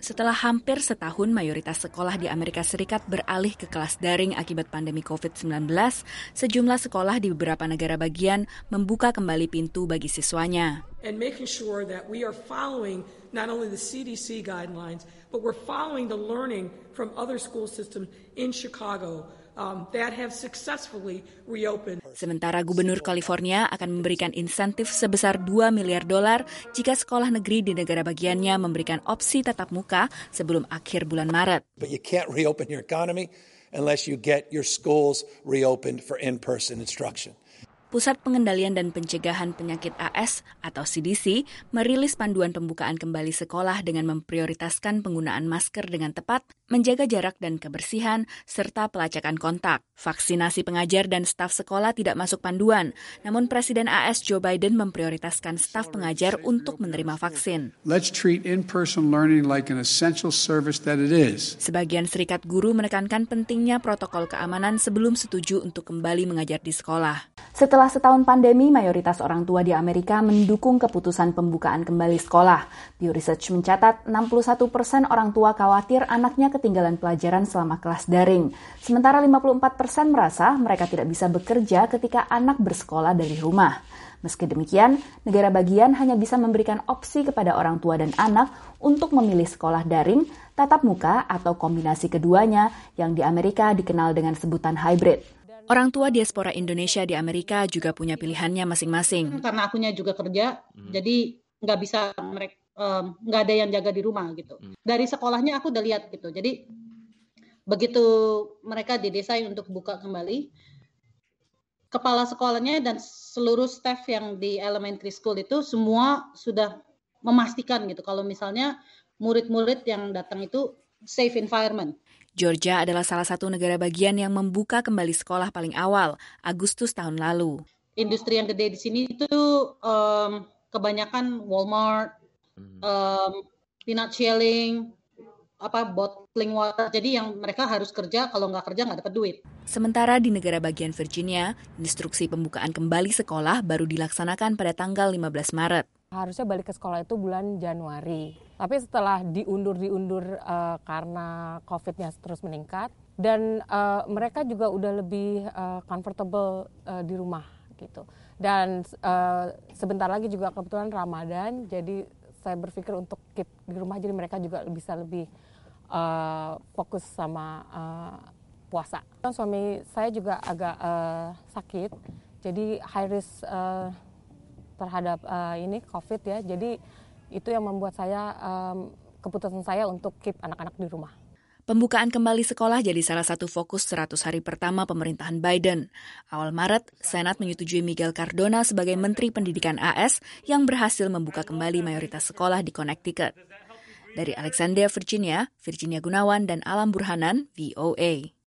Setelah hampir setahun mayoritas sekolah di Amerika Serikat beralih ke kelas daring akibat pandemi COVID-19, sejumlah sekolah di beberapa negara bagian membuka kembali pintu bagi siswanya. And making sure that we are following not only the CDC guidelines, but we're following the learning from other school systems in Chicago that have successfully reopened. Sementara Gubernur California akan memberikan insentif sebesar $2 miliar jika sekolah negeri di negara bagiannya memberikan opsi tatap muka sebelum akhir bulan Maret. But you can't reopen your economy unless you get your schools reopened for in-person instruction. Pusat Pengendalian dan Pencegahan Penyakit AS atau CDC merilis panduan pembukaan kembali sekolah dengan memprioritaskan penggunaan masker dengan tepat, menjaga jarak dan kebersihan, serta pelacakan kontak. Vaksinasi pengajar dan staf sekolah tidak masuk panduan, namun Presiden AS Joe Biden memprioritaskan staf pengajar untuk menerima vaksin. Let's treat in-person learning like an essential service that it is. Sebagian serikat guru menekankan pentingnya protokol keamanan sebelum setuju untuk kembali mengajar di sekolah. Setelah setahun pandemi, mayoritas orang tua di Amerika mendukung keputusan pembukaan kembali sekolah. Pew Research mencatat 61% orang tua khawatir anaknya ketinggalan pelajaran selama kelas daring. Sementara 54% merasa mereka tidak bisa bekerja ketika anak bersekolah dari rumah. Meski demikian, negara bagian hanya bisa memberikan opsi kepada orang tua dan anak untuk memilih sekolah daring, tatap muka, atau kombinasi keduanya yang di Amerika dikenal dengan sebutan hybrid. Orang tua diaspora Indonesia di Amerika juga punya pilihannya masing-masing. Karena akunya juga kerja, jadi nggak bisa nggak ada yang jaga di rumah gitu. Dari sekolahnya aku udah lihat gitu. Jadi begitu mereka didesain untuk buka kembali, kepala sekolahnya dan seluruh staff yang di elementary school itu semua sudah memastikan gitu kalau misalnya murid-murid yang datang itu safe environment. Georgia adalah salah satu negara bagian yang membuka kembali sekolah paling awal, Agustus tahun lalu. Industri yang gede di sini itu kebanyakan Walmart, peanut shelling, bottling water. Jadi yang mereka harus kerja, kalau nggak kerja nggak dapat duit. Sementara di negara bagian Virginia, instruksi pembukaan kembali sekolah baru dilaksanakan pada tanggal 15 Maret. Harusnya balik ke sekolah itu bulan Januari. Tapi setelah diundur karena COVID-nya terus meningkat, dan mereka juga udah lebih comfortable di rumah gitu. Dan sebentar lagi juga kebetulan Ramadan, jadi saya berpikir untuk keep di rumah, jadi mereka juga bisa lebih fokus sama puasa. Suami saya juga agak sakit, jadi high risk terhadap ini COVID ya, jadi itu yang membuat saya keputusan saya untuk keep anak-anak di rumah. Pembukaan kembali sekolah jadi salah satu fokus 100 hari pertama pemerintahan Biden. Awal Maret, Senat menyetujui Miguel Cardona sebagai Menteri Pendidikan AS yang berhasil membuka kembali mayoritas sekolah di Connecticut. Dari Alexandria, Virginia Gunawan dan Alam Burhanan, VOA.